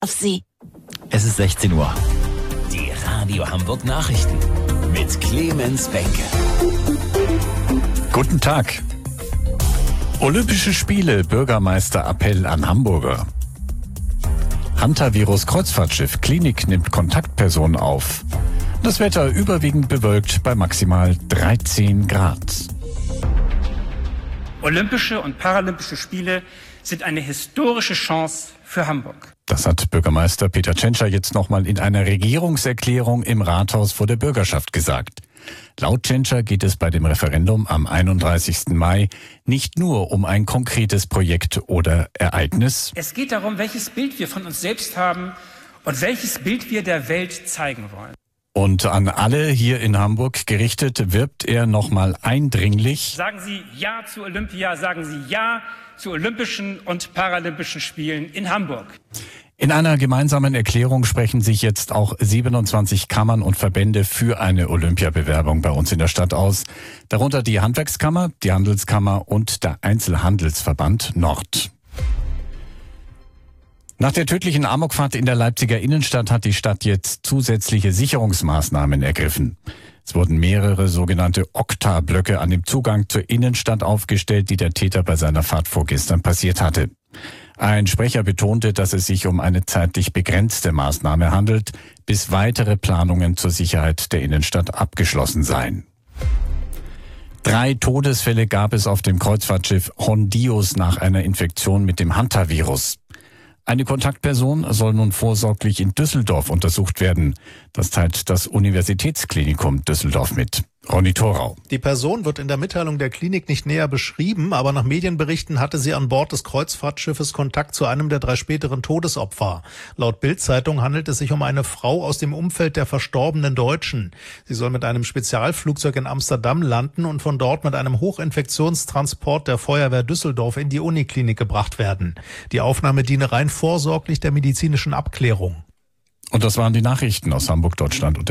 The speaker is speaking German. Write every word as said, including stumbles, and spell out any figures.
auf Sie. Es ist sechzehn Uhr. Die Radio Hamburg Nachrichten mit Clemens Benke. Guten Tag. Olympische Spiele, Bürgermeisterappell an Hamburger. Hantavirus-Kreuzfahrtschiff, Klinik nimmt Kontaktpersonen auf. Das Wetter überwiegend bewölkt bei maximal dreizehn Grad. Olympische und Paralympische Spiele sind eine historische Chance für Hamburg. Das hat Bürgermeister Peter Tschentscher jetzt nochmal in einer Regierungserklärung im Rathaus vor der Bürgerschaft gesagt. Laut Tschentscher geht es bei dem Referendum am einunddreißigsten Mai nicht nur um ein konkretes Projekt oder Ereignis. Es geht darum, welches Bild wir von uns selbst haben und welches Bild wir der Welt zeigen wollen. Und an alle hier in Hamburg gerichtet wirbt er nochmal eindringlich. Sagen Sie Ja zu Olympia, sagen Sie Ja zu Olympischen und Paralympischen Spielen in Hamburg. In einer gemeinsamen Erklärung sprechen sich jetzt auch siebenundzwanzig Kammern und Verbände für eine Olympiabewerbung bei uns in der Stadt aus. Darunter die Handwerkskammer, die Handelskammer und der Einzelhandelsverband Nord. Nach der tödlichen Amokfahrt in der Leipziger Innenstadt hat die Stadt jetzt zusätzliche Sicherungsmaßnahmen ergriffen. Es wurden mehrere sogenannte Okta-Blöcke an dem Zugang zur Innenstadt aufgestellt, die der Täter bei seiner Fahrt vorgestern passiert hatte. Ein Sprecher betonte, dass es sich um eine zeitlich begrenzte Maßnahme handelt, bis weitere Planungen zur Sicherheit der Innenstadt abgeschlossen seien. Drei Todesfälle gab es auf dem Kreuzfahrtschiff Hondius nach einer Infektion mit dem Hantavirus. Eine Kontaktperson soll nun vorsorglich in Düsseldorf untersucht werden. Das teilt das Universitätsklinikum Düsseldorf mit. Ronny Thorau. Die Person wird in der Mitteilung der Klinik nicht näher beschrieben, aber nach Medienberichten hatte sie an Bord des Kreuzfahrtschiffes Kontakt zu einem der drei späteren Todesopfer. Laut Bild-Zeitung handelt es sich um eine Frau aus dem Umfeld der verstorbenen Deutschen. Sie soll mit einem Spezialflugzeug in Amsterdam landen und von dort mit einem Hochinfektionstransport der Feuerwehr Düsseldorf in die Uniklinik gebracht werden. Die Aufnahme diene rein vorsorglich der medizinischen Abklärung. Und das waren die Nachrichten aus Hamburg, Deutschland und der